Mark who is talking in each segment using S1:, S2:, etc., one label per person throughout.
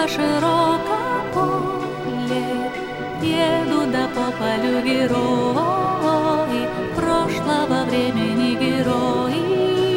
S1: широкое поле, едут да по полю герои, прошлого времени герои.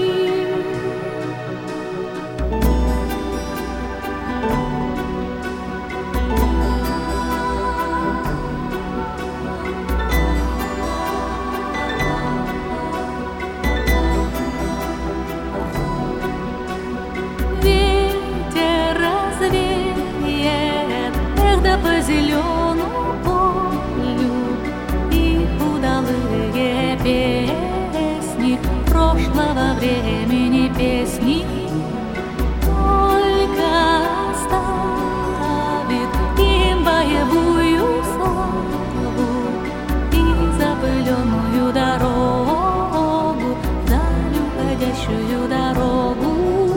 S1: По зеленому полю их удалые песни прошлого времени песни только оставит им боевую славу и запыленную дорогу, вдаль уходящую дорогу.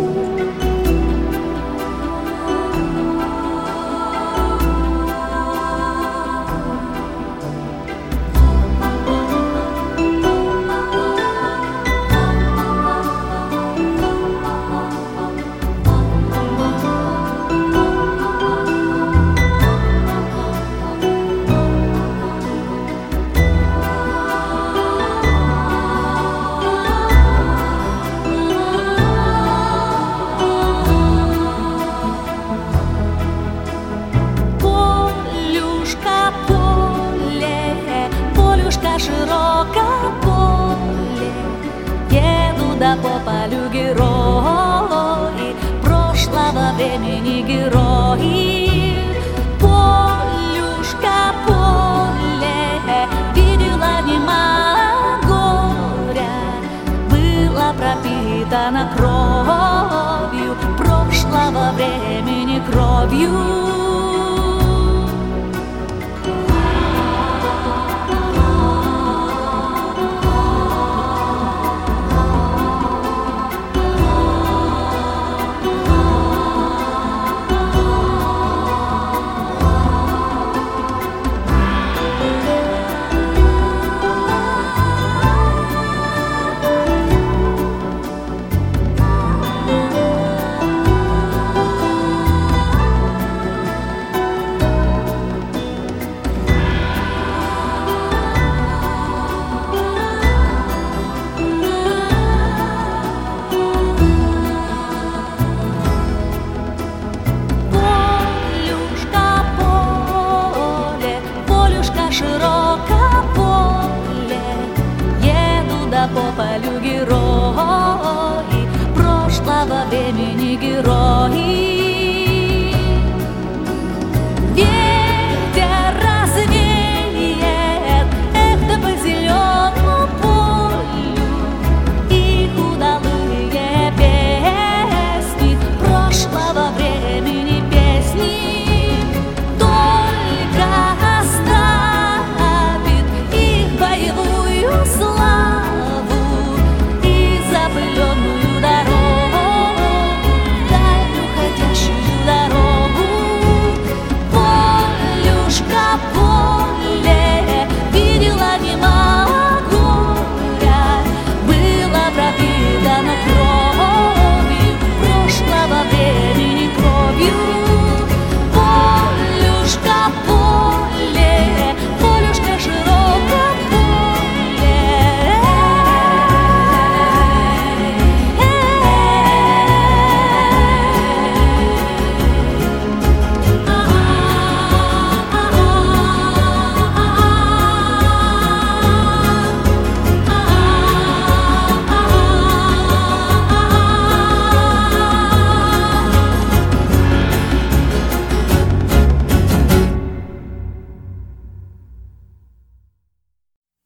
S1: Широкое поле, едут да по полю герои, прошлого времени герои. Полюшка поле, видела немало горя, была пропитана кровью, прошлого времени кровью. Широкое поле, едут да по полю герои, прошлого времени герои.